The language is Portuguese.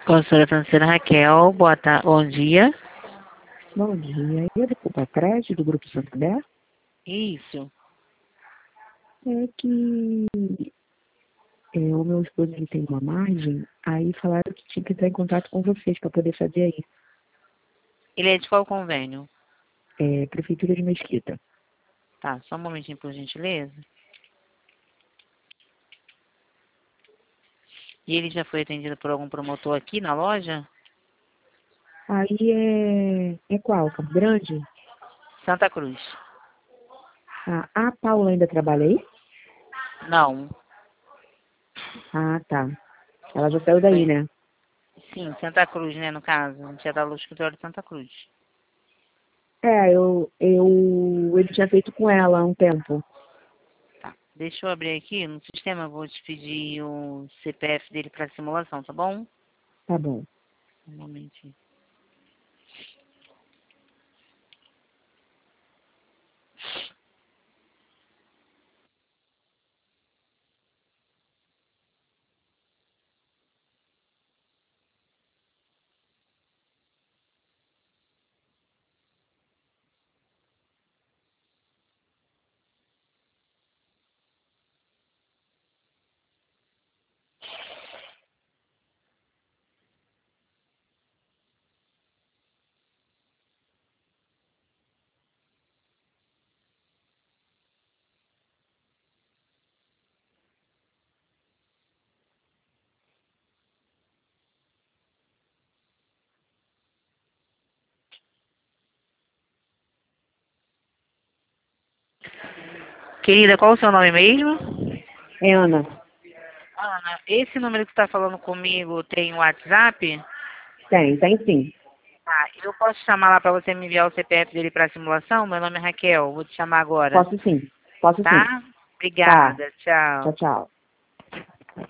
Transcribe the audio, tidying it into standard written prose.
Consultora financeira Raquel, bom dia. Bom dia. Eu desculpa a crédito do Grupo Santander. Isso. É que o meu esposo ele tem uma margem, aí falaram que tinha que entrar em contato com vocês para poder fazer aí. Ele é de qual convênio? Prefeitura de Mesquita. Tá, só um momentinho, por gentileza. E ele já foi atendido por algum promotor aqui na loja? Aí é qual? Campo Grande? Santa Cruz. Ah, a Paula ainda trabalha aí? Não. Ah, tá. Ela já saiu daí, né? Sim, Santa Cruz, né, no caso. A gente é da escritório de Santa Cruz. Ele tinha feito com ela há um tempo. Tá. Deixa eu abrir aqui no sistema, eu vou te pedir o CPF dele para simulação, tá bom? Tá bom. Um momentinho. Querida, qual o seu nome mesmo? Ana, Ana, esse número que está falando comigo tem WhatsApp? tem sim. Ah, eu posso chamar lá para você me enviar o CPF dele para simulação? Meu nome é Raquel, vou te chamar agora, Posso sim. Posso sim. tá? Tá. Obrigada, Tchau, tchau. tchau.